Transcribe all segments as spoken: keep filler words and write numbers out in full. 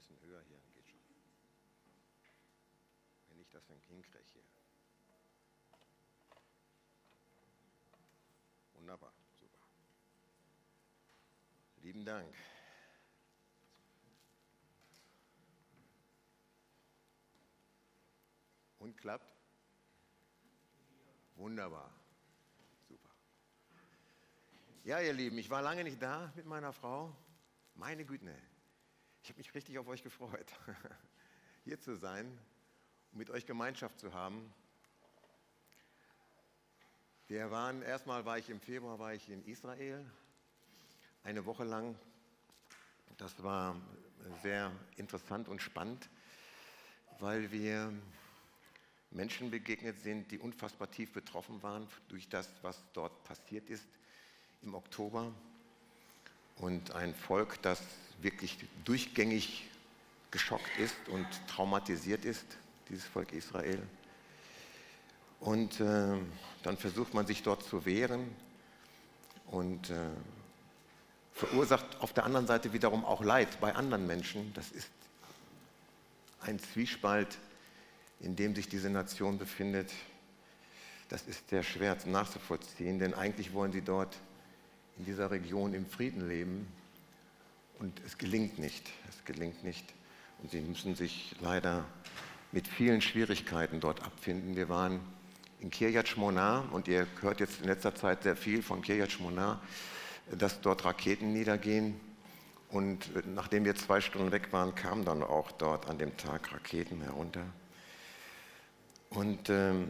bisschen höher hier, geht schon. Wenn ich das dann hinkriege hier. Wunderbar, super. Lieben Dank. Und klappt? Wunderbar, super. Ja, ihr Lieben, ich war lange nicht da mit meiner Frau. Meine Güte, ich habe mich richtig auf euch gefreut, hier zu sein und mit euch Gemeinschaft zu haben. Wir waren, erstmal war ich im Februar war ich in Israel, eine Woche lang. Das war sehr interessant und spannend, weil wir Menschen begegnet sind, die unfassbar tief betroffen waren durch das, was dort passiert ist im Oktober. Und ein Volk, das wirklich durchgängig geschockt ist und traumatisiert ist, dieses Volk Israel. Und äh, dann versucht man sich dort zu wehren und äh, verursacht auf der anderen Seite wiederum auch Leid bei anderen Menschen. Das ist ein Zwiespalt, in dem sich diese Nation befindet. Das ist sehr schwer nachzuvollziehen, denn eigentlich wollen sie dort in dieser Region im Frieden leben und es gelingt nicht. Es gelingt nicht und sie müssen sich leider mit vielen Schwierigkeiten dort abfinden. Wir waren in Kiryat Shmona und ihr hört jetzt in letzter Zeit sehr viel von Kiryat Shmona, dass dort Raketen niedergehen. Und nachdem wir zwei Stunden weg waren, kamen dann auch dort an dem Tag Raketen herunter. Und ähm,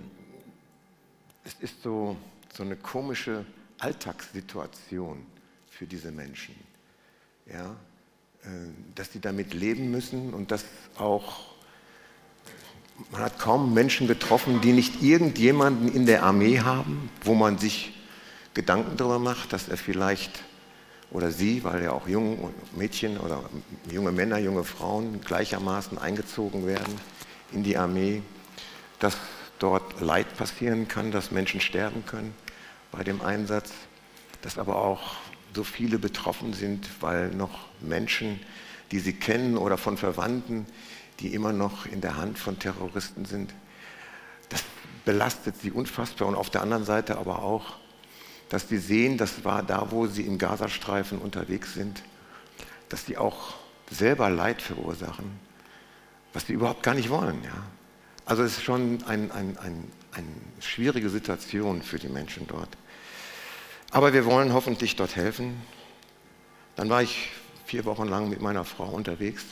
es ist so, so eine komische Alltagssituation für diese Menschen, ja? äh, dass sie damit leben müssen und dass auch, man hat kaum Menschen getroffen, die nicht irgendjemanden in der Armee haben, wo man sich Gedanken darüber macht, dass er vielleicht, oder sie, weil ja auch junge Mädchen oder junge Männer, junge Frauen gleichermaßen eingezogen werden in die Armee, dass dort Leid passieren kann, dass Menschen sterben können bei dem Einsatz, dass aber auch so viele betroffen sind, weil noch Menschen, die sie kennen oder von Verwandten, die immer noch in der Hand von Terroristen sind, das belastet sie unfassbar. Und auf der anderen Seite aber auch, dass sie sehen, das war da, wo sie im Gazastreifen unterwegs sind, dass sie auch selber Leid verursachen, was sie überhaupt gar nicht wollen. Ja? Also es ist schon ein, ein, ein, eine schwierige Situation für die Menschen dort. Aber wir wollen hoffentlich dort helfen. Dann war ich vier Wochen lang mit meiner Frau unterwegs.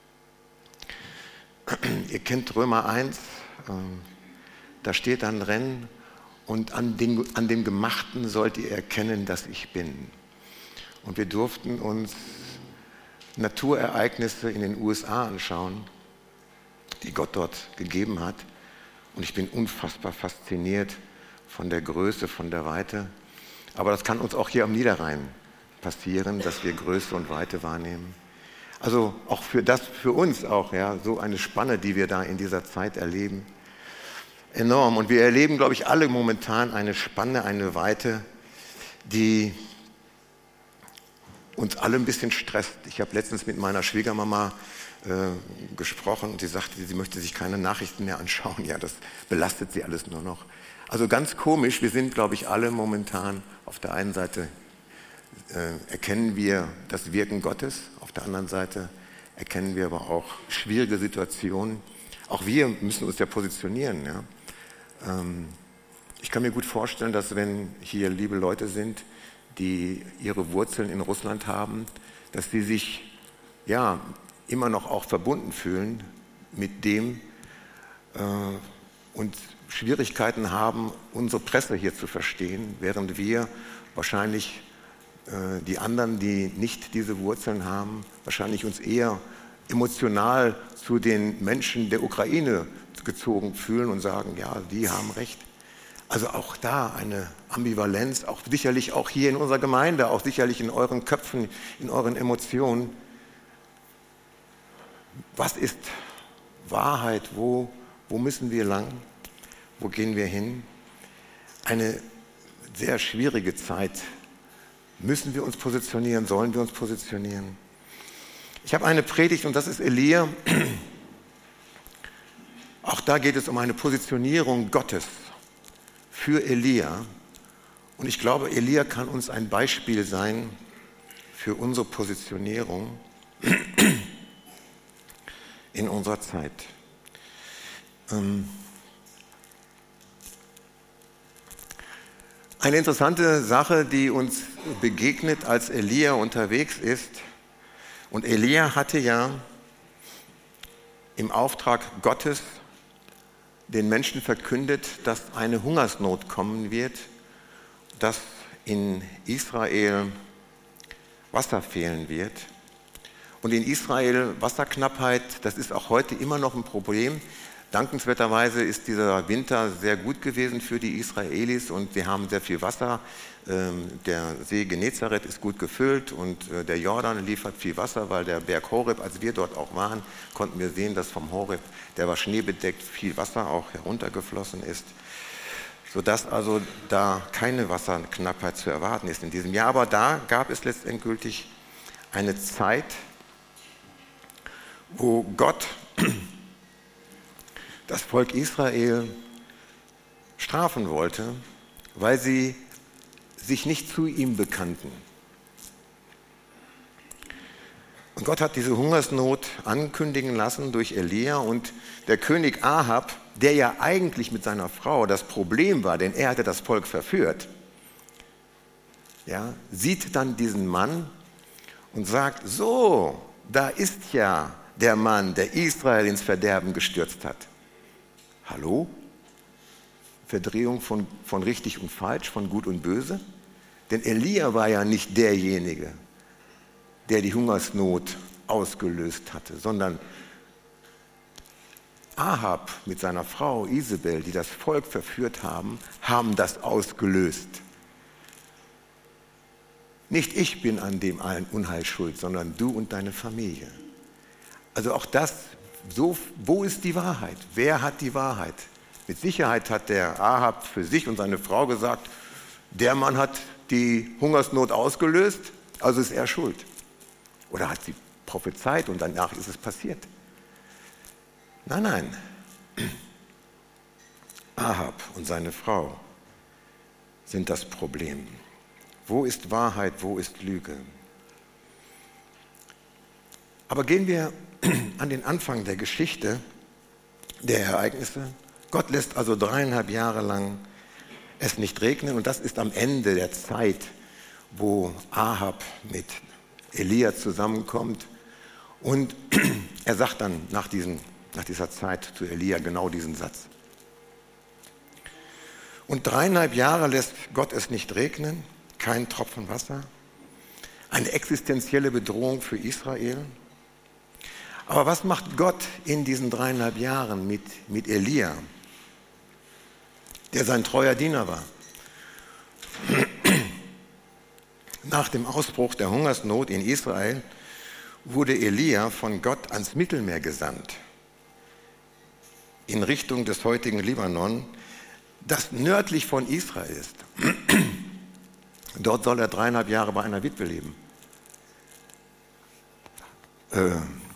Ihr kennt Römer eins, äh, da steht dann drin, und an, den, an dem Gemachten sollt ihr erkennen, dass ich bin. Und wir durften uns Naturereignisse in den U S A anschauen, die Gott dort gegeben hat. Und ich bin unfassbar fasziniert von der Größe, von der Weite. Aber das kann uns auch hier am Niederrhein passieren, dass wir Größe und Weite wahrnehmen. Also auch für das, für uns auch, ja, so eine Spanne, die wir da in dieser Zeit erleben. Enorm. Und wir erleben, glaube ich, alle momentan eine Spanne, eine Weite, die uns alle ein bisschen stresst. Ich habe letztens mit meiner Schwiegermama äh, gesprochen und sie sagte, sie möchte sich keine Nachrichten mehr anschauen. Ja, das belastet sie alles nur noch. Also ganz komisch, wir sind, glaube ich, alle momentan auf der einen Seite äh, erkennen wir das Wirken Gottes, auf der anderen Seite erkennen wir aber auch schwierige Situationen. Auch wir müssen uns ja positionieren. Ja? Ähm, ich kann mir gut vorstellen, dass wenn hier liebe Leute sind, die ihre Wurzeln in Russland haben, dass sie sich ja immer noch auch verbunden fühlen mit dem äh, und Schwierigkeiten haben, unsere Presse hier zu verstehen, während wir wahrscheinlich äh, die anderen, die nicht diese Wurzeln haben, wahrscheinlich uns eher emotional zu den Menschen der Ukraine gezogen fühlen und sagen, ja, die haben recht. Also auch da eine Ambivalenz, auch sicherlich auch hier in unserer Gemeinde, auch sicherlich in euren Köpfen, in euren Emotionen. Was ist Wahrheit? Wo, wo müssen wir lang? Wo gehen wir hin? Eine sehr schwierige Zeit. Müssen wir uns positionieren? Sollen wir uns positionieren? Ich habe eine Predigt und das ist Elia. Auch da geht es um eine Positionierung Gottes für Elia. Und ich glaube, Elia kann uns ein Beispiel sein für unsere Positionierung in unserer Zeit. Eine interessante Sache, die uns begegnet, als Elia unterwegs ist. Und Elia hatte ja im Auftrag Gottes den Menschen verkündet, dass eine Hungersnot kommen wird, dass in Israel Wasser fehlen wird. Und in Israel Wasserknappheit, das ist auch heute immer noch ein Problem. Dankenswerterweise ist dieser Winter sehr gut gewesen für die Israelis und sie haben sehr viel Wasser. Der See Genezareth ist gut gefüllt und der Jordan liefert viel Wasser, weil der Berg Horeb, als wir dort auch waren, konnten wir sehen, dass vom Horeb, der war schneebedeckt, viel Wasser auch heruntergeflossen ist, sodass also da keine Wasserknappheit zu erwarten ist in diesem Jahr. Aber da gab es letztendlich eine Zeit, wo Gott das Volk Israel strafen wollte, weil sie sich nicht zu ihm bekannten. Und Gott hat diese Hungersnot ankündigen lassen durch Elia und der König Ahab, der ja eigentlich mit seiner Frau das Problem war, denn er hatte das Volk verführt, ja, sieht dann diesen Mann und sagt, so, da ist ja der Mann, der Israel ins Verderben gestürzt hat. Hallo? Verdrehung von, von richtig und falsch, von gut und böse? Denn Elia war ja nicht derjenige, der die Hungersnot ausgelöst hatte, sondern Ahab mit seiner Frau Isabel, die das Volk verführt haben, haben das ausgelöst. Nicht ich bin an dem allen Unheil schuld, sondern du und deine Familie. Also auch das, so, wo ist die Wahrheit? Wer hat die Wahrheit? Mit Sicherheit hat der Ahab für sich und seine Frau gesagt, der Mann hat die Hungersnot ausgelöst, also ist er schuld. Oder hat sie prophezeit und danach ist es passiert. Nein, nein. Ahab und seine Frau sind das Problem. Wo ist Wahrheit, wo ist Lüge? Aber gehen wir an den Anfang der Geschichte der Ereignisse. Gott lässt also dreieinhalb Jahre lang es nicht regnen und das ist am Ende der Zeit, wo Ahab mit Elia zusammenkommt und er sagt dann nach, diesen, nach dieser Zeit zu Elia genau diesen Satz. Und dreieinhalb Jahre lässt Gott es nicht regnen, kein Tropfen Wasser, eine existenzielle Bedrohung für Israel. Aber was macht Gott in diesen dreieinhalb Jahren mit, mit Elia, der sein treuer Diener war? Nach dem Ausbruch der Hungersnot in Israel wurde Elia von Gott ans Mittelmeer gesandt, in Richtung des heutigen Libanon, das nördlich von Israel ist. Dort soll er dreieinhalb Jahre bei einer Witwe leben. Äh,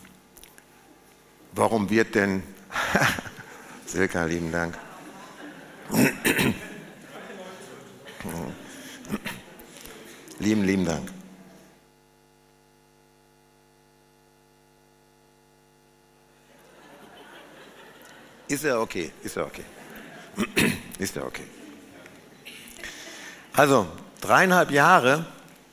warum wird denn... Silke, lieben Dank. Lieben, lieben Dank. Ist ja okay, ist ja okay. Ist ja okay. Also, dreieinhalb Jahre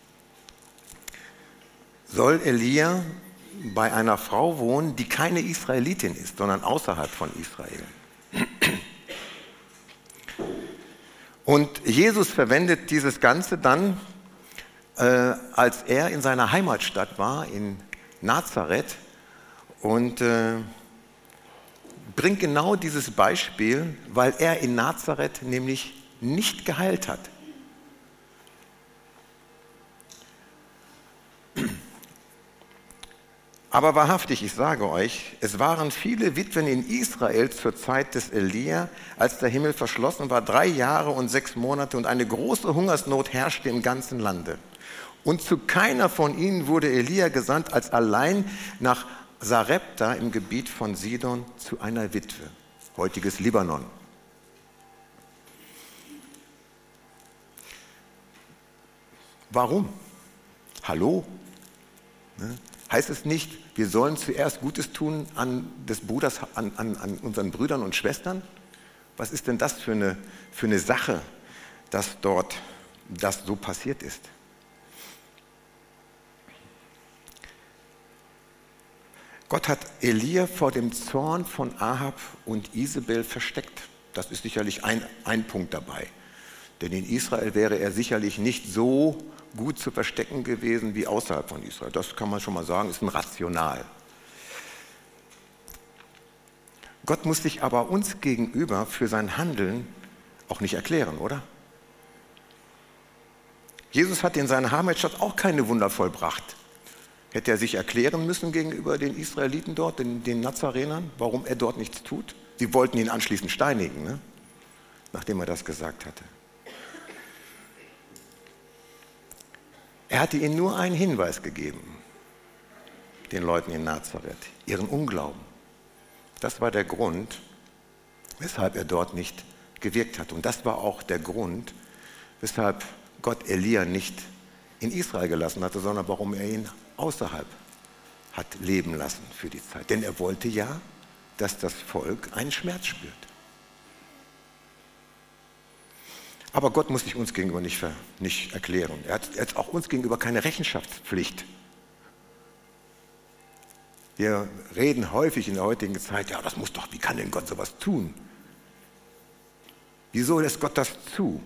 soll Elia bei einer Frau wohnen, die keine Israelitin ist, sondern außerhalb von Israel. Und Jesus verwendet dieses Ganze dann, äh, als er in seiner Heimatstadt war, in Nazareth, und äh, bringt genau dieses Beispiel, weil er in Nazareth nämlich nicht geheilt hat. Aber wahrhaftig, ich sage euch, es waren viele Witwen in Israel zur Zeit des Elia, als der Himmel verschlossen war, drei Jahre und sechs Monate und eine große Hungersnot herrschte im ganzen Lande. Und zu keiner von ihnen wurde Elia gesandt, als allein nach Sarepta im Gebiet von Sidon zu einer Witwe, heutiges Libanon. Warum? Hallo? Ne? Heißt es nicht, wir sollen zuerst Gutes tun an des Bruders, an, an, an unseren Brüdern und Schwestern? Was ist denn das für eine, für eine Sache, dass dort das so passiert ist? Gott hat Elia vor dem Zorn von Ahab und Isabel versteckt. Das ist sicherlich ein, ein Punkt dabei. Denn in Israel wäre er sicherlich nicht so gut zu verstecken gewesen wie außerhalb von Israel. Das kann man schon mal sagen, ist ein Rational. Gott muss sich aber uns gegenüber für sein Handeln auch nicht erklären, oder? Jesus hat in seiner Heimatstadt auch keine Wunder vollbracht. Hätte er sich erklären müssen gegenüber den Israeliten dort, den, den Nazarenern, warum er dort nichts tut? Sie wollten ihn anschließend steinigen, ne? Nachdem er das gesagt hatte. Er hatte ihnen nur einen Hinweis gegeben, den Leuten in Nazareth, ihren Unglauben. Das war der Grund, weshalb er dort nicht gewirkt hat. Und das war auch der Grund, weshalb Gott Elia nicht in Israel gelassen hatte, sondern warum er ihn außerhalb hat leben lassen für die Zeit. Denn er wollte ja, dass das Volk einen Schmerz spürt. Aber Gott muss sich uns gegenüber nicht, nicht erklären. Er hat, er hat auch uns gegenüber keine Rechenschaftspflicht. Wir reden häufig in der heutigen Zeit, ja, das muss doch, wie kann denn Gott sowas tun? Wieso lässt Gott das zu?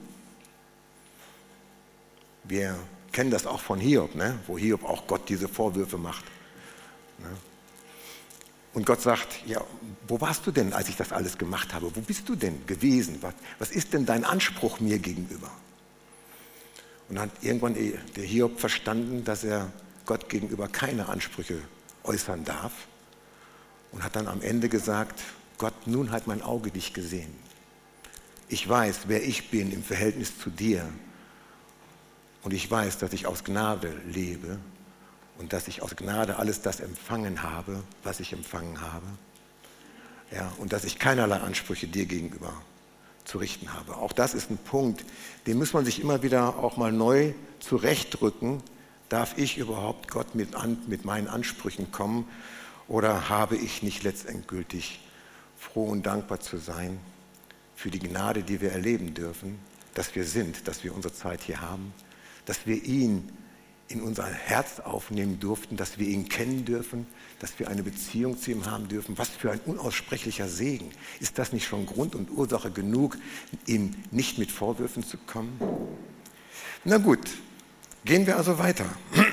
Wir kennen das auch von Hiob, ne? Wo Hiob auch Gott diese Vorwürfe macht. Ne? Und Gott sagt, ja, wo warst du denn, als ich das alles gemacht habe? Wo bist du denn gewesen? Was, was ist denn dein Anspruch mir gegenüber? Und dann hat irgendwann der Hiob verstanden, dass er Gott gegenüber keine Ansprüche äußern darf und hat dann am Ende gesagt, Gott, nun hat mein Auge dich gesehen. Ich weiß, wer ich bin im Verhältnis zu dir und ich weiß, dass ich aus Gnade lebe und dass ich aus Gnade alles das empfangen habe, was ich empfangen habe. Ja, und dass ich keinerlei Ansprüche dir gegenüber zu richten habe. Auch das ist ein Punkt, den muss man sich immer wieder auch mal neu zurechtrücken. Darf ich überhaupt Gott mit, an, mit meinen Ansprüchen kommen oder habe ich nicht letztendgültig froh und dankbar zu sein für die Gnade, die wir erleben dürfen, dass wir sind, dass wir unsere Zeit hier haben, dass wir ihn in unser Herz aufnehmen durften, dass wir ihn kennen dürfen, dass wir eine Beziehung zu ihm haben dürfen. Was für ein unaussprechlicher Segen. Ist das nicht schon Grund und Ursache genug, ihm nicht mit Vorwürfen zu kommen? Na gut, gehen wir also weiter.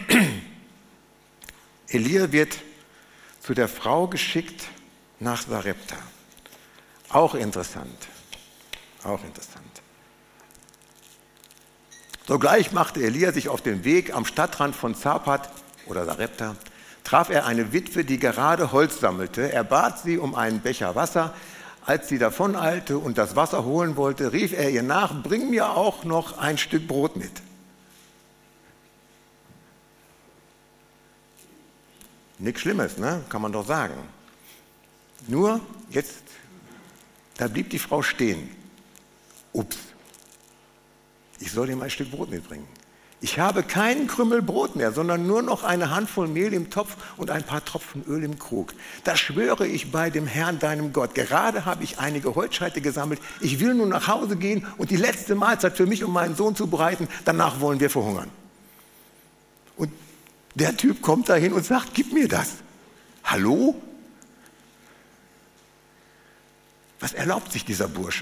Elia wird zu der Frau geschickt nach Sarepta. Auch interessant. Auch interessant. Sogleich machte Elia sich auf den Weg am Stadtrand von Zapat oder Sarepta, traf er eine Witwe, die gerade Holz sammelte. Er bat sie um einen Becher Wasser. Als sie davoneilte und das Wasser holen wollte, rief er ihr nach, bring mir auch noch ein Stück Brot mit. Nichts Schlimmes, ne? Kann man doch sagen. Nur jetzt, da blieb die Frau stehen. Ups. Ich soll ihm ein Stück Brot mitbringen. Ich habe keinen Krümmel Brot mehr, sondern nur noch eine Handvoll Mehl im Topf und ein paar Tropfen Öl im Krug. Das schwöre ich bei dem Herrn, deinem Gott. Gerade habe ich einige Holzscheite gesammelt. Ich will nun nach Hause gehen und die letzte Mahlzeit für mich und meinen Sohn zubereiten. Danach wollen wir verhungern. Und der Typ kommt dahin und sagt, gib mir das. Hallo? Was erlaubt sich dieser Bursche?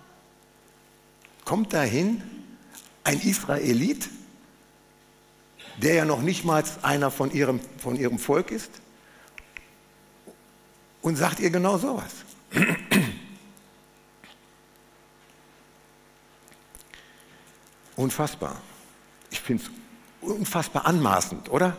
Kommt dahin ein Israelit, der ja noch nicht mal einer von ihrem, von ihrem Volk ist, und sagt ihr genau sowas. Unfassbar. Ich finde es unfassbar anmaßend, oder?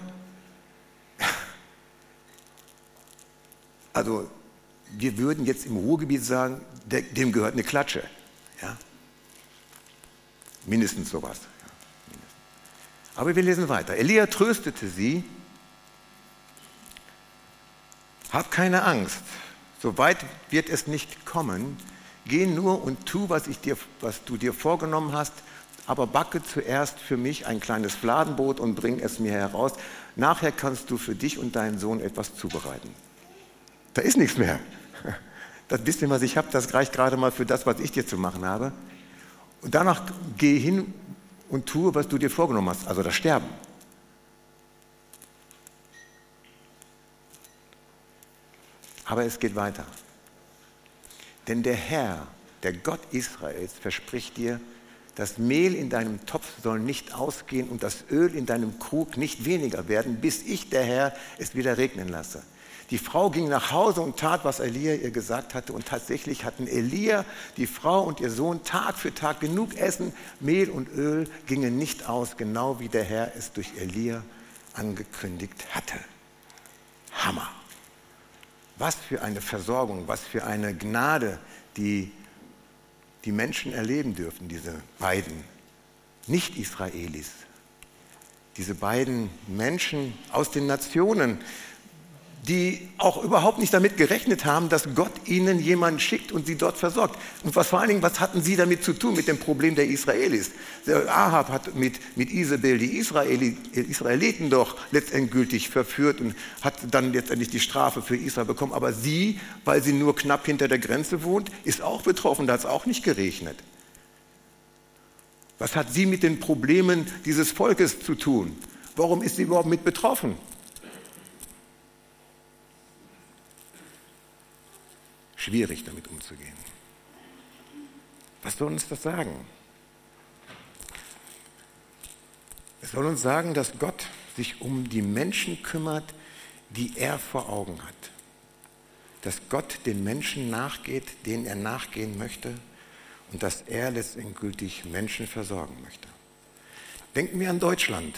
Also wir würden jetzt im Ruhrgebiet sagen, der, dem gehört eine Klatsche. Ja? Mindestens sowas. Aber wir lesen weiter. Elia tröstete sie: Hab keine Angst, so weit wird es nicht kommen. Geh nur und tu, was, ich dir, was du dir vorgenommen hast, aber backe zuerst für mich ein kleines Fladenbrot und bring es mir heraus. Nachher kannst du für dich und deinen Sohn etwas zubereiten. Da ist nichts mehr. Das bisschen, was ich habe, das reicht gerade mal für das, was ich dir zu machen habe. Und danach geh hin und tue, was du dir vorgenommen hast, also das Sterben. Aber es geht weiter. Denn der Herr, der Gott Israels, verspricht dir, das Mehl in deinem Topf soll nicht ausgehen und das Öl in deinem Krug nicht weniger werden, bis ich, der Herr, es wieder regnen lasse. Die Frau ging nach Hause und tat, was Elia ihr gesagt hatte. Und tatsächlich hatten Elia, die Frau und ihr Sohn Tag für Tag genug Essen. Mehl und Öl gingen nicht aus, genau wie der Herr es durch Elia angekündigt hatte. Hammer! Was für eine Versorgung, was für eine Gnade, die die Menschen erleben dürfen, diese beiden Nicht-Israelis. Diese beiden Menschen aus den Nationen, die auch überhaupt nicht damit gerechnet haben, dass Gott ihnen jemanden schickt und sie dort versorgt. Und was vor allen Dingen, was hatten sie damit zu tun, mit dem Problem der Israelis? Der Ahab hat mit, mit Isabel die Israeli, Israeliten doch letztendgültig verführt und hat dann letztendlich die Strafe für Israel bekommen. Aber sie, weil sie nur knapp hinter der Grenze wohnt, ist auch betroffen, da hat es auch nicht geregnet. Was hat sie mit den Problemen dieses Volkes zu tun? Warum ist sie überhaupt mit betroffen? Schwierig, damit umzugehen. Was soll uns das sagen? Es soll uns sagen, dass Gott sich um die Menschen kümmert, die er vor Augen hat. Dass Gott den Menschen nachgeht, denen er nachgehen möchte und dass er letztendgültig Menschen versorgen möchte. Denken wir an Deutschland.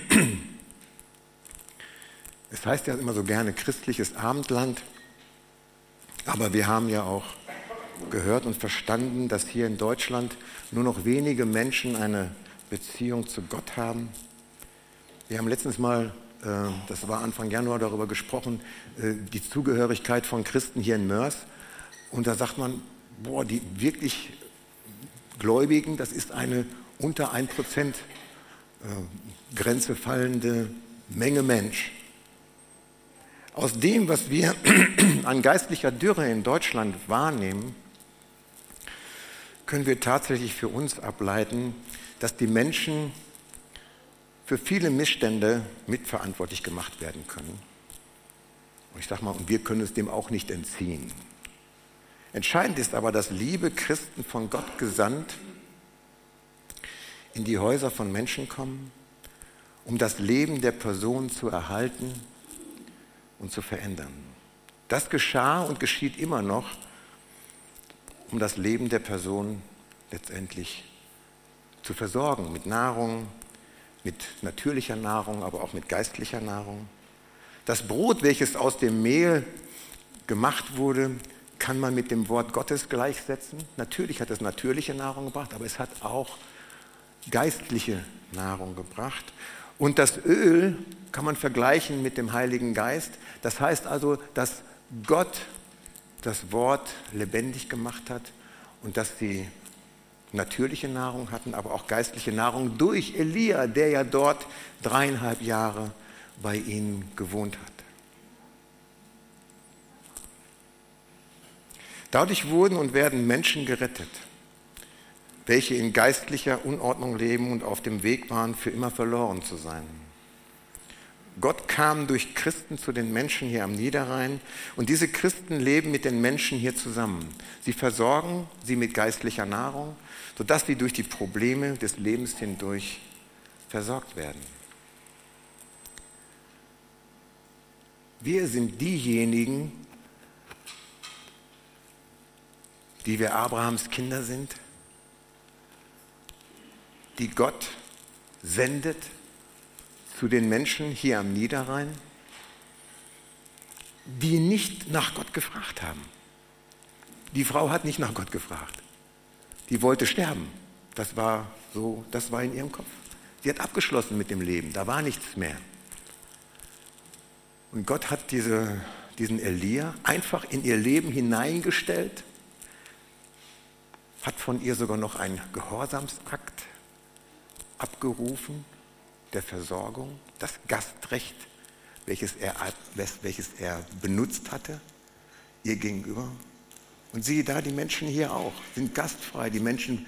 Es heißt ja immer so gerne christliches Abendland. Aber wir haben ja auch gehört und verstanden, dass hier in Deutschland nur noch wenige Menschen eine Beziehung zu Gott haben. Wir haben letztens mal, das war Anfang Januar, darüber gesprochen, die Zugehörigkeit von Christen hier in Mörs. Und da sagt man, boah, die wirklich Gläubigen, das ist eine unter ein Prozent Grenze fallende Menge Mensch. Aus dem, was wir an geistlicher Dürre in Deutschland wahrnehmen, können wir tatsächlich für uns ableiten, dass die Menschen für viele Missstände mitverantwortlich gemacht werden können. Und ich sage mal, und wir können es dem auch nicht entziehen. Entscheidend ist aber, dass liebe Christen von Gott gesandt in die Häuser von Menschen kommen, um das Leben der Person zu erhalten und zu verändern. Das geschah und geschieht immer noch, um das Leben der Person letztendlich zu versorgen, mit Nahrung, mit natürlicher Nahrung, aber auch mit geistlicher Nahrung. Das Brot, welches aus dem Mehl gemacht wurde, kann man mit dem Wort Gottes gleichsetzen. Natürlich hat es natürliche Nahrung gebracht, aber es hat auch geistliche Nahrung gebracht. Und das Öl kann man vergleichen mit dem Heiligen Geist. Das heißt also, dass Gott das Wort lebendig gemacht hat und dass sie natürliche Nahrung hatten, aber auch geistliche Nahrung durch Elia, der ja dort dreieinhalb Jahre bei ihnen gewohnt hat. Dadurch wurden und werden Menschen gerettet, welche in geistlicher Unordnung leben und auf dem Weg waren, für immer verloren zu sein. Gott kam durch Christen zu den Menschen hier am Niederrhein und diese Christen leben mit den Menschen hier zusammen. Sie versorgen sie mit geistlicher Nahrung, sodass sie durch die Probleme des Lebens hindurch versorgt werden. Wir sind diejenigen, die wir Abrahams Kinder sind, die Gott sendet zu den Menschen hier am Niederrhein, die nicht nach Gott gefragt haben. Die Frau hat nicht nach Gott gefragt. Die wollte sterben. Das war so, das war in ihrem Kopf. die hat abgeschlossen mit dem Leben, da war nichts mehr. Und Gott hat diese, diesen Elia einfach in ihr Leben hineingestellt, hat von ihr sogar noch einen Gehorsamsakt abgerufen, der Versorgung, das Gastrecht, welches er, welches er benutzt hatte, ihr gegenüber. Und siehe da, die Menschen hier auch, sind gastfrei. Die Menschen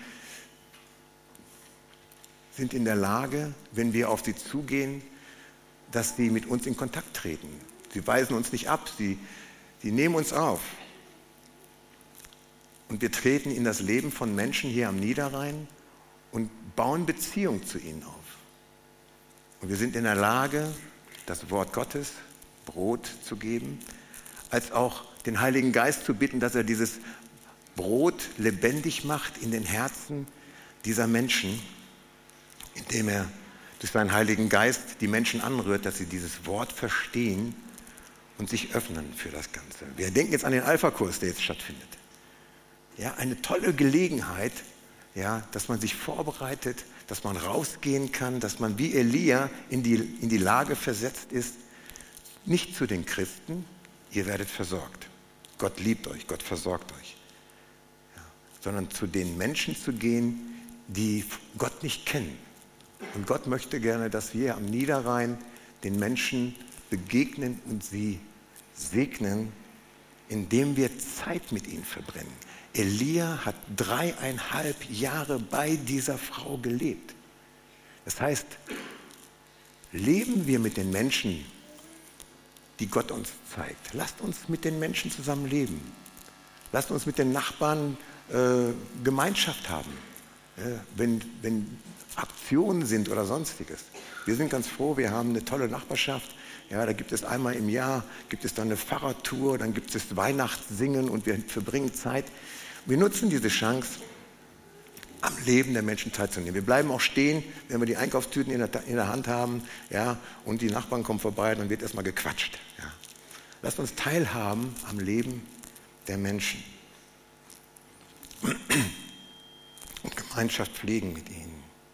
sind in der Lage, wenn wir auf sie zugehen, dass sie mit uns in Kontakt treten. Sie weisen uns nicht ab, sie, sie nehmen uns auf. Und wir treten in das Leben von Menschen hier am Niederrhein und bauen Beziehung zu ihnen auf. Und wir sind in der Lage, das Wort Gottes, Brot zu geben, als auch den Heiligen Geist zu bitten, dass er dieses Brot lebendig macht in den Herzen dieser Menschen, indem er durch seinen Heiligen Geist die Menschen anrührt, dass sie dieses Wort verstehen und sich öffnen für das Ganze. Wir denken jetzt an den Alpha-Kurs, der jetzt stattfindet. Ja, eine tolle Gelegenheit, ja, dass man sich vorbereitet, dass man rausgehen kann, dass man wie Elia in die, in die Lage versetzt ist, nicht zu den Christen, ihr werdet versorgt. Gott liebt euch, Gott versorgt euch. Ja, sondern zu den Menschen zu gehen, die Gott nicht kennen. Und Gott möchte gerne, dass wir am Niederrhein den Menschen begegnen und sie segnen, indem wir Zeit mit ihnen verbrennen. Elia hat dreieinhalb Jahre bei dieser Frau gelebt. Das heißt, leben wir mit den Menschen, die Gott uns zeigt. Lasst uns mit den Menschen zusammen leben. Lasst uns mit den Nachbarn äh, Gemeinschaft haben. Ja, wenn, wenn Aktionen sind oder Sonstiges. Wir sind ganz froh, wir haben eine tolle Nachbarschaft. Ja, da gibt es einmal im Jahr, gibt es dann eine Pfarrertour, dann gibt es Weihnachtssingen und wir verbringen Zeit. Wir nutzen diese Chance, am Leben der Menschen teilzunehmen. Wir bleiben auch stehen, wenn wir die Einkaufstüten in der, in der Hand haben, ja, und die Nachbarn kommen vorbei, dann wird erstmal gequatscht. Ja. Lasst uns teilhaben am Leben der Menschen und Gemeinschaft pflegen mit ihnen.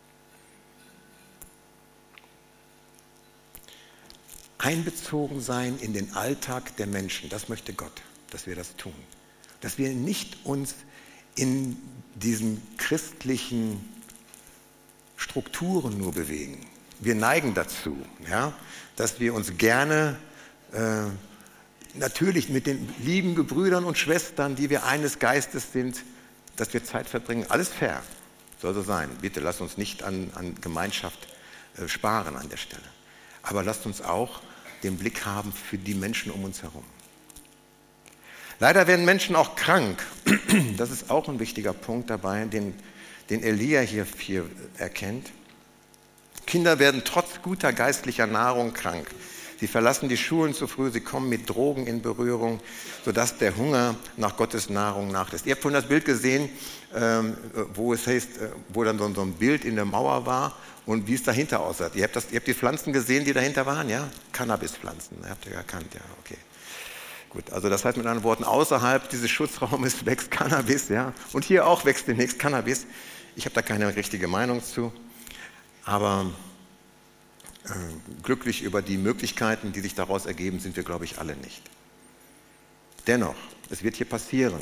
Einbezogen sein in den Alltag der Menschen, das möchte Gott, dass wir das tun. Dass wir nicht uns in diesen christlichen Strukturen nur bewegen. Wir neigen dazu, ja, dass wir uns gerne äh, natürlich mit den lieben Gebrüdern und Schwestern, die wir eines Geistes sind, dass wir Zeit verbringen. Alles fair, soll so sein. Bitte lasst uns nicht an, an Gemeinschaft äh, sparen an der Stelle. Aber lasst uns auch den Blick haben für die Menschen um uns herum. Leider werden Menschen auch krank. Das ist auch ein wichtiger Punkt dabei, den, den Elia hier, hier erkennt. Kinder werden trotz guter geistlicher Nahrung krank. Sie verlassen die Schulen zu früh, sie kommen mit Drogen in Berührung, sodass der Hunger nach Gottes Nahrung nachlässt. Ihr habt vorhin das Bild gesehen, ähm, wo es heißt, wo dann so ein Bild in der Mauer war und wie es dahinter aussah. Ihr habt, das, ihr habt die Pflanzen gesehen, die dahinter waren, ja? Cannabispflanzen, habt ihr erkannt, ja, okay. Gut, also das heißt mit anderen Worten, außerhalb dieses Schutzraumes wächst Cannabis, ja, und hier auch wächst demnächst Cannabis. Ich habe da keine richtige Meinung zu, aber äh, glücklich über die Möglichkeiten, die sich daraus ergeben, sind wir, glaube ich, alle nicht. Dennoch, es wird hier passieren.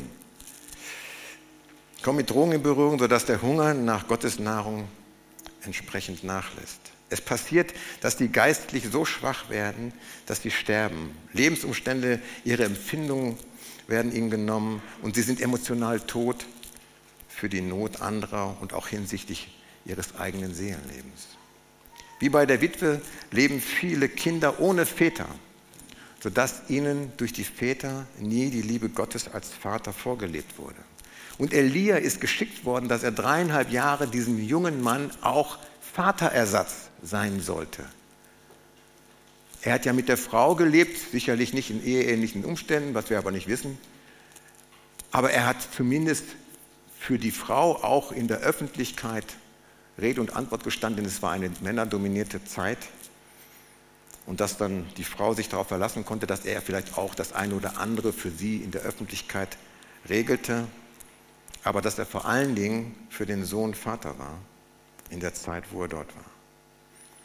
Komm mit Drogen in Berührung, sodass der Hunger nach Gottes Nahrung entsprechend nachlässt. Es passiert, dass die geistlich so schwach werden, dass sie sterben. Lebensumstände, ihre Empfindungen werden ihnen genommen und sie sind emotional tot für die Not anderer und auch hinsichtlich ihres eigenen Seelenlebens. Wie bei der Witwe leben viele Kinder ohne Väter, sodass ihnen durch die Väter nie die Liebe Gottes als Vater vorgelebt wurde. Und Elia ist geschickt worden, dass er dreieinhalb Jahre diesem jungen Mann auch Vaterersatz sein sollte. Er hat ja mit der Frau gelebt, sicherlich nicht in eheähnlichen Umständen, was wir aber nicht wissen. Aber er hat zumindest für die Frau auch in der Öffentlichkeit Rede und Antwort gestanden, denn es war eine männerdominierte Zeit. Und dass dann die Frau sich darauf verlassen konnte, dass er vielleicht auch das eine oder andere für sie in der Öffentlichkeit regelte. Aber dass er vor allen Dingen für den Sohn Vater war, in der Zeit, wo er dort war.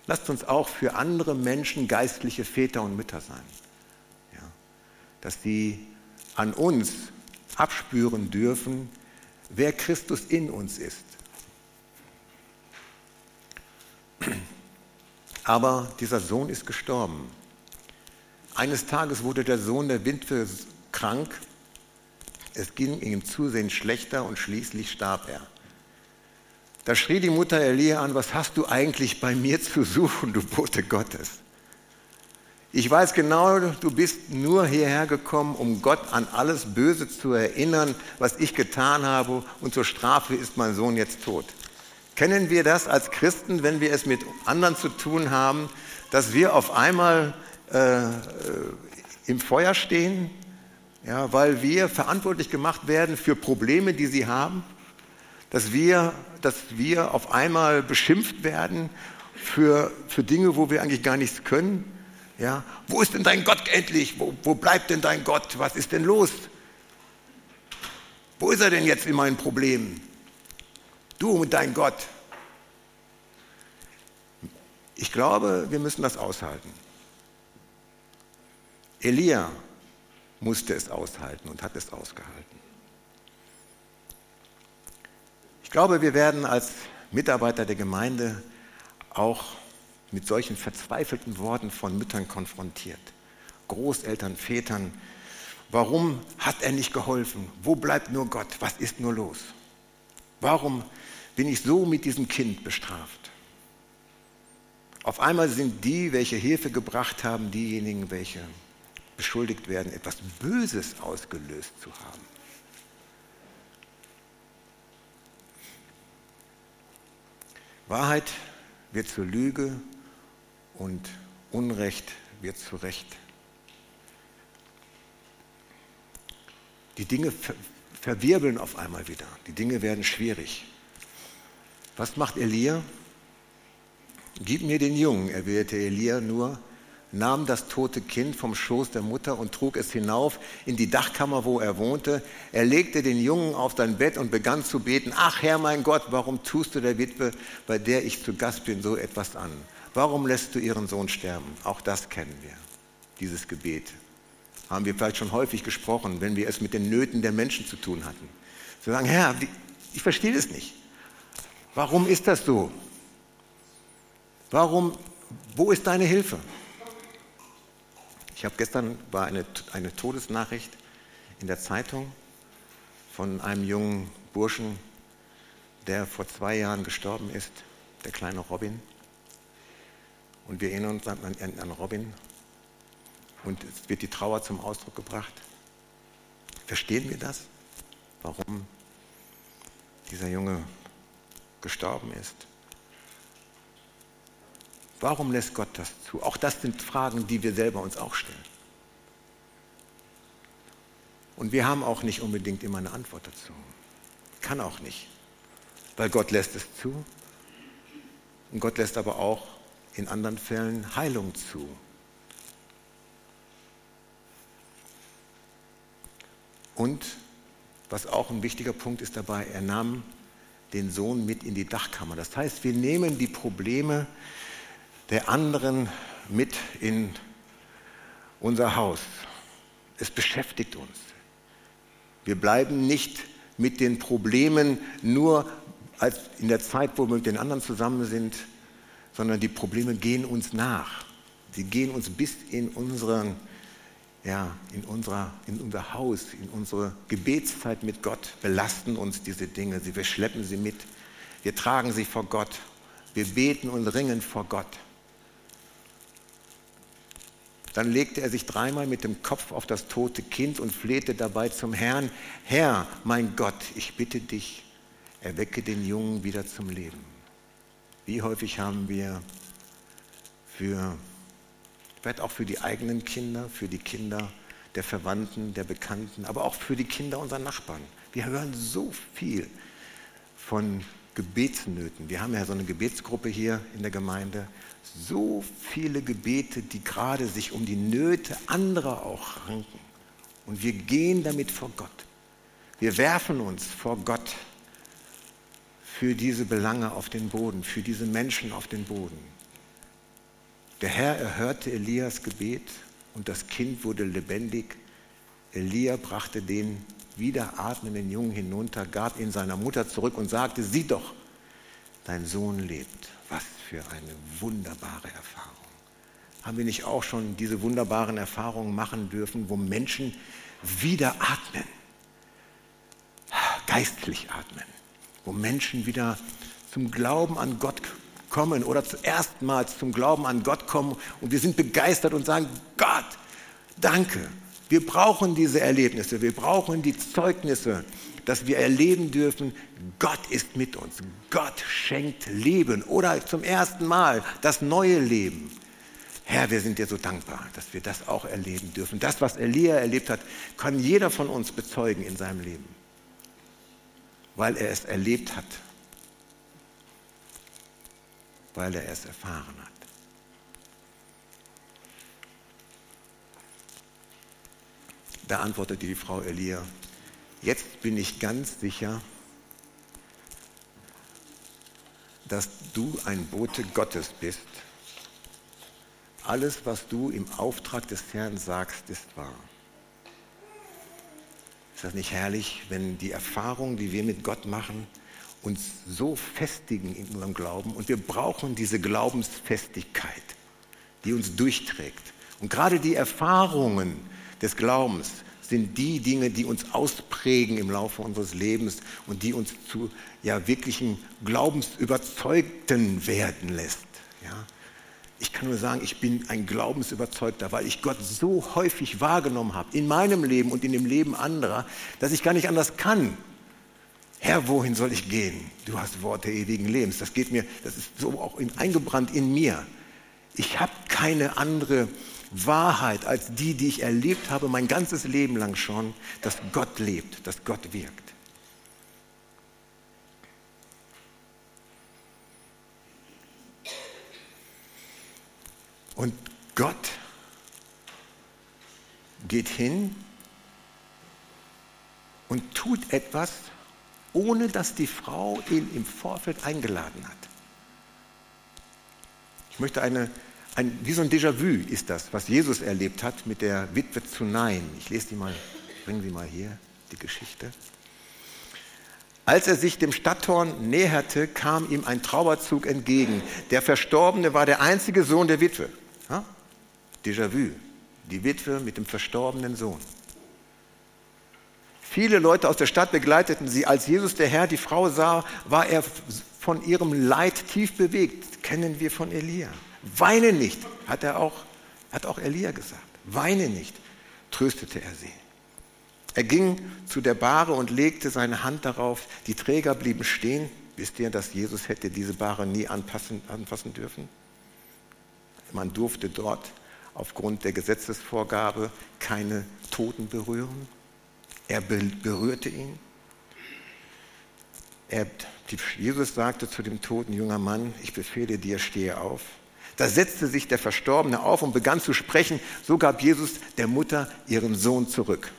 lasst uns auch für andere Menschen geistliche Väter und Mütter sein. Ja, dass sie an uns abspüren dürfen, wer Christus in uns ist. Aber dieser Sohn ist gestorben. Eines Tages wurde der Sohn der Witwe krank. Es ging ihm zusehends schlechter und schließlich starb er. Da schrie die Mutter Elia an: Was hast du eigentlich bei mir zu suchen, du Bote Gottes? Ich weiß genau, du bist nur hierher gekommen, um Gott an alles Böse zu erinnern, was ich getan habe, und zur Strafe ist mein Sohn jetzt tot. Kennen wir das als Christen, wenn wir es mit anderen zu tun haben, dass wir auf einmal äh, im Feuer stehen, ja, weil wir verantwortlich gemacht werden für Probleme, die sie haben, dass wir, dass wir auf einmal beschimpft werden für, für Dinge, wo wir eigentlich gar nichts können? Ja, wo ist denn dein Gott endlich? Wo, wo bleibt denn dein Gott? Was ist denn los? Wo ist er denn jetzt in meinen Problemen? Du und dein Gott. Ich glaube, wir müssen das aushalten. Elia musste es aushalten und hat es ausgehalten. Ich glaube, wir werden als Mitarbeiter der Gemeinde auch mit solchen verzweifelten Worten von Müttern konfrontiert. Großeltern, Vätern. Warum hat er nicht geholfen? Wo bleibt nur Gott? Was ist nur los? Warum bin ich so mit diesem Kind bestraft? Auf einmal sind die, welche Hilfe gebracht haben, diejenigen, welche beschuldigt werden, etwas Böses ausgelöst zu haben. Wahrheit wird zur Lüge und Unrecht wird zu Recht. Die Dinge ver- verwirbeln auf einmal wieder. Die Dinge werden schwierig. Was macht Elia? Gib mir den Jungen, erwiderte Elia nur, nahm das tote Kind vom Schoß der Mutter und trug es hinauf in die Dachkammer, wo er wohnte. Er legte den Jungen auf sein Bett und begann zu beten: Ach Herr mein Gott, warum tust du der Witwe, bei der ich zu Gast bin, so etwas an? Warum lässt du ihren Sohn sterben? Auch das kennen wir, dieses Gebet. Haben wir vielleicht schon häufig gesprochen, wenn wir es mit den Nöten der Menschen zu tun hatten. Sie sagen: Herr, ich verstehe das nicht. Warum ist das so? Warum, wo ist deine Hilfe? Ich habe gestern war eine, eine Todesnachricht in der Zeitung von einem jungen Burschen, der vor zwei Jahren gestorben ist, der kleine Robin. Und wir erinnern uns an, an, an Robin und es wird die Trauer zum Ausdruck gebracht. Verstehen wir das? Warum dieser Junge gestorben ist? Warum lässt Gott das zu? Auch das sind Fragen, die wir selber uns auch stellen. Und wir haben auch nicht unbedingt immer eine Antwort dazu. Kann auch nicht. Weil Gott lässt es zu. Und Gott lässt aber auch in anderen Fällen Heilung zu. Und was auch ein wichtiger Punkt ist dabei, er nahm den Sohn mit in die Dachkammer. Das heißt, wir nehmen die Probleme der anderen mit in unser Haus. Es beschäftigt uns. Wir bleiben nicht mit den Problemen nur als in der Zeit, wo wir mit den anderen zusammen sind, sondern die Probleme gehen uns nach. Sie gehen uns bis in, unseren, ja, in, unserer, in unser Haus, in unsere Gebetszeit mit Gott, belasten uns diese Dinge. Wir schleppen sie mit. Wir tragen sie vor Gott. Wir beten und ringen vor Gott. Dann legte er sich dreimal mit dem Kopf auf das tote Kind und flehte dabei zum Herrn: Herr, mein Gott, ich bitte dich, erwecke den Jungen wieder zum Leben. Wie häufig haben wir für, vielleicht auch für die eigenen Kinder, für die Kinder der Verwandten, der Bekannten, aber auch für die Kinder unserer Nachbarn. Wir hören so viel von Gebetsnöten. Wir haben ja so eine Gebetsgruppe hier in der Gemeinde. So viele Gebete, die gerade sich um die Nöte anderer auch ranken. Und wir gehen damit vor Gott. Wir werfen uns vor Gott für diese Belange auf den Boden, für diese Menschen auf den Boden. Der Herr erhörte Elias Gebet und das Kind wurde lebendig. Elia brachte den wieder atmenden Jungen hinunter, gab ihn seiner Mutter zurück und sagte, sieh doch, dein Sohn lebt. Was für eine wunderbare Erfahrung. Haben wir nicht auch schon diese wunderbaren Erfahrungen machen dürfen, wo Menschen wieder atmen, geistlich atmen, wo Menschen wieder zum Glauben an Gott kommen oder erstmals zum Glauben an Gott kommen und wir sind begeistert und sagen, Gott, danke. Wir brauchen diese Erlebnisse, wir brauchen die Zeugnisse, dass wir erleben dürfen, Gott ist mit uns. Gott schenkt Leben oder zum ersten Mal das neue Leben. Herr, wir sind dir so dankbar, dass wir das auch erleben dürfen. Das, was Elia erlebt hat, kann jeder von uns bezeugen in seinem Leben, weil er es erlebt hat, weil er es erfahren hat. Da antwortete die Frau Elia, jetzt bin ich ganz sicher, dass du ein Bote Gottes bist. Alles, was du im Auftrag des Herrn sagst, ist wahr. Ist das nicht herrlich, wenn die Erfahrungen, die wir mit Gott machen, uns so festigen in unserem Glauben und wir brauchen diese Glaubensfestigkeit, die uns durchträgt. Und gerade die Erfahrungen des Glaubens sind die Dinge, die uns ausprägen im Laufe unseres Lebens und die uns zu ja, wirklichen Glaubensüberzeugten werden lässt. Ja? Ich kann nur sagen, ich bin ein Glaubensüberzeugter, weil ich Gott so häufig wahrgenommen habe, in meinem Leben und in dem Leben anderer, dass ich gar nicht anders kann. Herr, wohin soll ich gehen? Du hast Worte ewigen Lebens. Das geht mir, das ist so auch in, eingebrannt in mir. Ich habe keine andere Wahrheit als die, die ich erlebt habe, mein ganzes Leben lang schon, dass Gott lebt, dass Gott wirkt. Und Gott geht hin und tut etwas, ohne dass die Frau ihn im Vorfeld eingeladen hat. Ich möchte eine, ein, wie so ein Déjà-vu ist das, was Jesus erlebt hat mit der Witwe zu Nain. Ich lese die mal, bringen Sie mal hier die Geschichte. Als er sich dem Stadttor näherte, kam ihm ein Trauerzug entgegen. Der Verstorbene war der einzige Sohn der Witwe. Ja? Déjà-vu, die Witwe mit dem verstorbenen Sohn. Viele Leute aus der Stadt begleiteten sie. Als Jesus, der Herr, die Frau sah, war er von ihrem Leid tief bewegt. Kennen wir von Elia. Weine nicht, hat er auch, hat auch Elia gesagt. Weine nicht, tröstete er sie. Er ging zu der Bahre und legte seine Hand darauf. Die Träger blieben stehen. Wisst ihr, dass Jesus hätte diese Bahre nie anpassen, anfassen dürfen? Man durfte dort aufgrund der Gesetzesvorgabe keine Toten berühren. Er berührte ihn. Er, Jesus sagte zu dem toten jungen Mann, ich befehle dir, stehe auf. Da setzte sich der Verstorbene auf und begann zu sprechen. So gab Jesus der Mutter ihren Sohn zurück.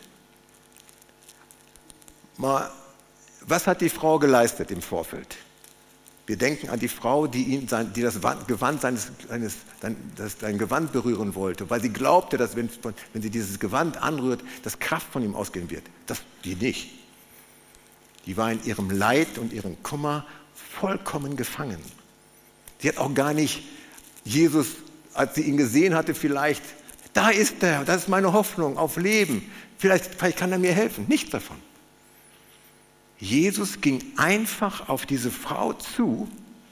Mal, was hat die Frau geleistet im Vorfeld? Wir denken an die Frau, die, ihn, die das Gewand seines, seines, das, sein Gewand berühren wollte, weil sie glaubte, dass wenn, wenn sie dieses Gewand anrührt, dass Kraft von ihm ausgehen wird. Das die nicht. Die war in ihrem Leid und ihrem Kummer vollkommen gefangen. Sie hat auch gar nicht Jesus, als sie ihn gesehen hatte, vielleicht, da ist er, das ist meine Hoffnung auf Leben. Vielleicht, vielleicht kann er mir helfen. Nichts davon. Jesus ging einfach auf diese Frau zu,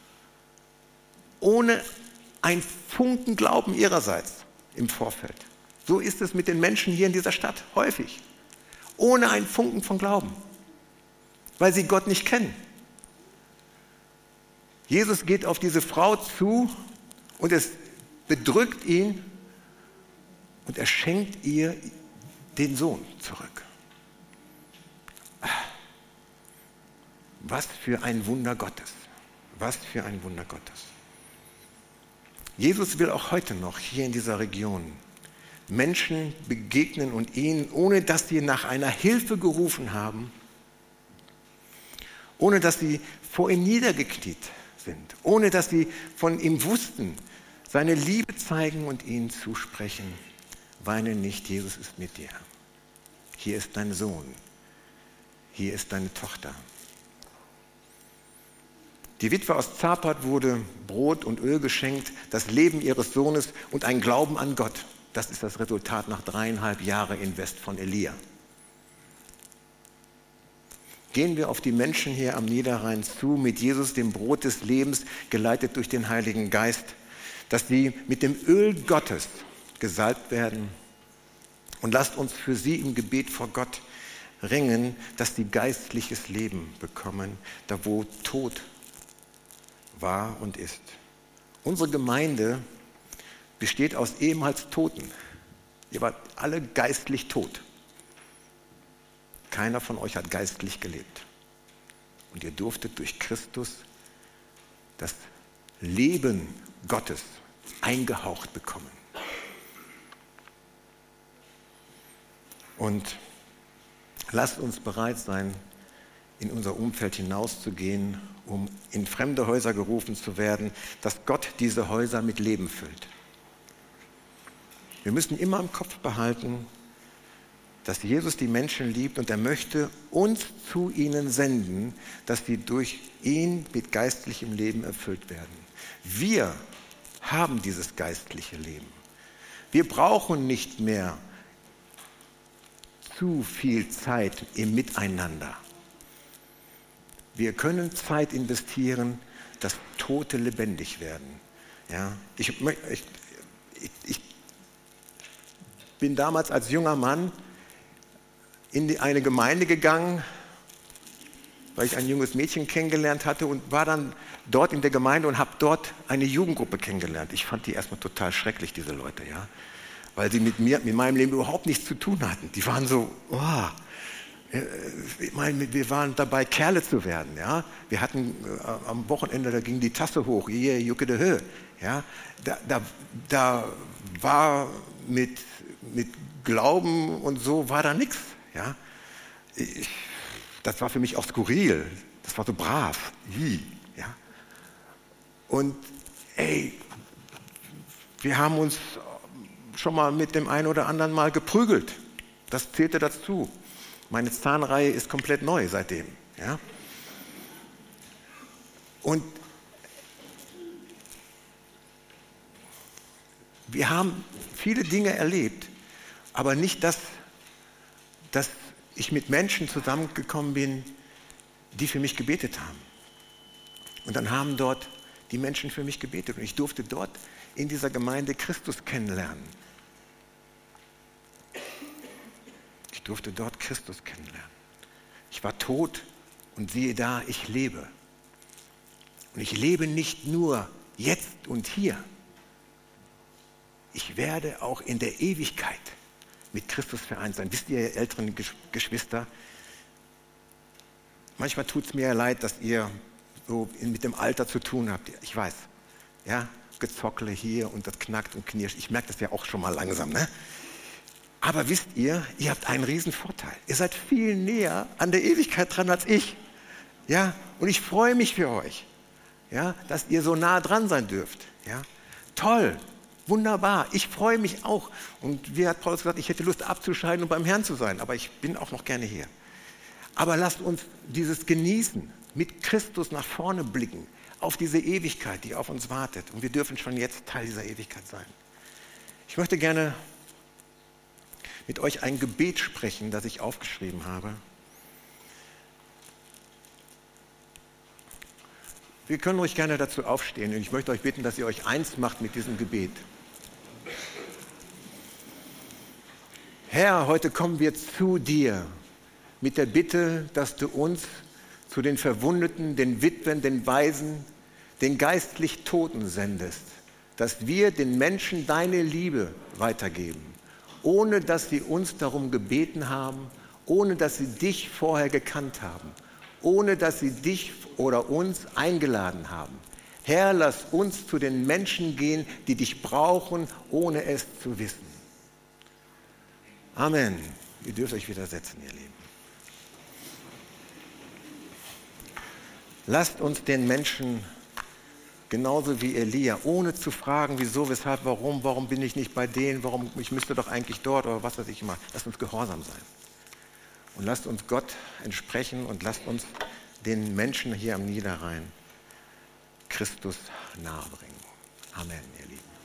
ohne einen Funken Glauben ihrerseits im Vorfeld. So ist es mit den Menschen hier in dieser Stadt häufig. Ohne einen Funken von Glauben, weil sie Gott nicht kennen. Jesus geht auf diese Frau zu und es bedrückt ihn und er schenkt ihr den Sohn zurück. Was für ein Wunder Gottes. Was für ein Wunder Gottes. Jesus will auch heute noch hier in dieser Region Menschen begegnen und ihnen, ohne dass sie nach einer Hilfe gerufen haben, ohne dass sie vor ihm niedergekniet sind, ohne dass sie von ihm wussten, seine Liebe zeigen und ihnen zusprechen. Weine nicht, Jesus ist mit dir. Hier ist dein Sohn. Hier ist deine Tochter. Die Witwe aus Zapat wurde Brot und Öl geschenkt, das Leben ihres Sohnes und ein Glauben an Gott. Das ist das Resultat nach dreieinhalb Jahren Invest von Elia. Gehen wir auf die Menschen hier am Niederrhein zu, mit Jesus, dem Brot des Lebens, geleitet durch den Heiligen Geist, dass sie mit dem Öl Gottes gesalbt werden. Und lasst uns für sie im Gebet vor Gott ringen, dass sie geistliches Leben bekommen, da wo Tod war und ist. Unsere Gemeinde besteht aus ehemals Toten. Ihr wart alle geistlich tot. Keiner von euch hat geistlich gelebt. Und ihr durftet durch Christus das Leben Gottes eingehaucht bekommen. Und lasst uns bereit sein, in unser Umfeld hinauszugehen, um in fremde Häuser gerufen zu werden, dass Gott diese Häuser mit Leben füllt. Wir müssen immer im Kopf behalten, dass Jesus die Menschen liebt und er möchte uns zu ihnen senden, dass sie durch ihn mit geistlichem Leben erfüllt werden. Wir haben dieses geistliche Leben. Wir brauchen nicht mehr zu viel Zeit im Miteinander. Wir können Zeit investieren, dass Tote lebendig werden. Ja, ich, ich, ich bin damals als junger Mann in die, eine Gemeinde gegangen, weil ich ein junges Mädchen kennengelernt hatte und war dann dort in der Gemeinde und habe dort eine Jugendgruppe kennengelernt. Ich fand die erstmal total schrecklich, diese Leute, ja, weil sie mit mir, mit meinem Leben überhaupt nichts zu tun hatten. Die waren so, oh, ich meine, wir waren dabei, Kerle zu werden, ja. Wir hatten äh, am Wochenende, da ging die Tasse hoch, yeah, Jucke de Höhe, ja. Da, da, da war mit, mit Glauben und so war da nichts, ja. Ich, das war für mich auch skurril, das war so brav, ja. Und ey, wir haben uns schon mal mit dem einen oder anderen Mal geprügelt, das zählte dazu. Meine Zahnreihe ist komplett neu seitdem. Ja? Und wir haben viele Dinge erlebt, aber nicht, dass, dass ich mit Menschen zusammengekommen bin, die für mich gebetet haben. Und dann haben dort die Menschen für mich gebetet und ich durfte dort in dieser Gemeinde Christus kennenlernen. Ich durfte dort Christus kennenlernen. Ich war tot und siehe da, ich lebe. Und ich lebe nicht nur jetzt und hier. Ich werde auch in der Ewigkeit mit Christus vereint sein. Wisst ihr, ihr älteren Geschwister, manchmal tut es mir leid, dass ihr so mit dem Alter zu tun habt. Ich weiß, ja, Gezockle hier und das knackt und knirscht. Ich merke das ja auch schon mal langsam, ne? Aber wisst ihr, ihr habt einen riesen Vorteil. Ihr seid viel näher an der Ewigkeit dran als ich. Ja? Und ich freue mich für euch, ja? Dass ihr so nah dran sein dürft. Ja? Toll, wunderbar, ich freue mich auch. Und wie hat Paulus gesagt, ich hätte Lust abzuscheiden und beim Herrn zu sein, aber ich bin auch noch gerne hier. Aber lasst uns dieses genießen, mit Christus nach vorne blicken, auf diese Ewigkeit, die auf uns wartet. Und wir dürfen schon jetzt Teil dieser Ewigkeit sein. Ich möchte gerne mit euch ein Gebet sprechen, das ich aufgeschrieben habe. Wir können ruhig gerne dazu aufstehen und ich möchte euch bitten, dass ihr euch eins macht mit diesem Gebet. Herr, heute kommen wir zu dir mit der Bitte, dass du uns zu den Verwundeten, den Witwen, den Waisen, den geistlich Toten sendest, dass wir den Menschen deine Liebe weitergeben, ohne dass sie uns darum gebeten haben, ohne dass sie dich vorher gekannt haben, ohne dass sie dich oder uns eingeladen haben. Herr, lass uns zu den Menschen gehen, die dich brauchen, ohne es zu wissen. Amen. Ihr dürft euch wieder setzen, ihr Lieben. Lasst uns den Menschen Genauso wie Elia, ohne zu fragen, wieso, weshalb, warum, warum bin ich nicht bei denen, warum, ich müsste doch eigentlich dort oder was weiß ich immer. Lasst uns gehorsam sein. Und lasst uns Gott entsprechen und lasst uns den Menschen hier am Niederrhein Christus nahebringen. Amen, ihr Lieben.